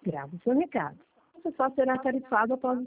Grave o seu recado. Você só será tarifado após